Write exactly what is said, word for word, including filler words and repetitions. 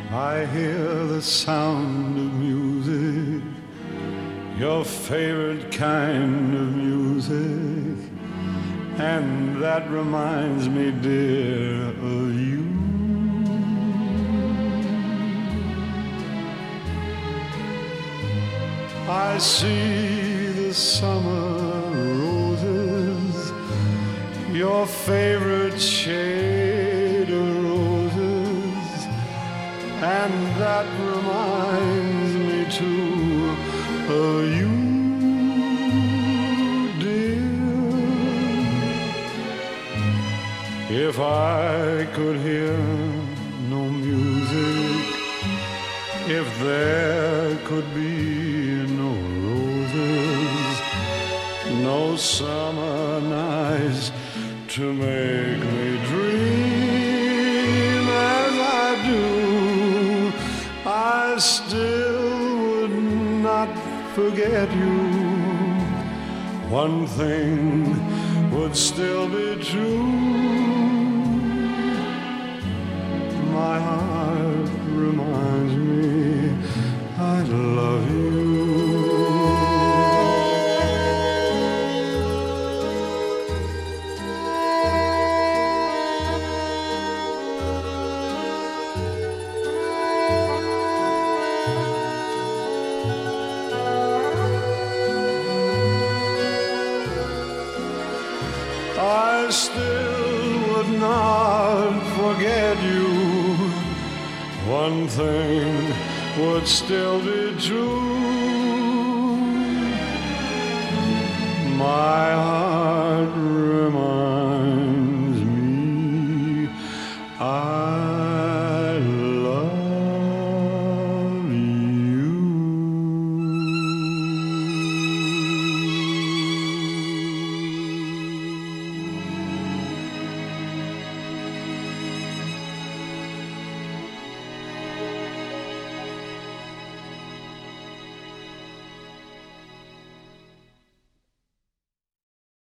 I hear the sound of music, your favorite kind of music, and that reminds me, dear, of you. I see the summer roses, your favorite shade of roses, and that reminds me too of you, dear. If I could hear no music, if there could be no roses, no summer nights to make me dream as I do, I still would not forget you. One thing would still be true. My heart reminds me I love you. I still would not forget you. One thing would still be true. My heart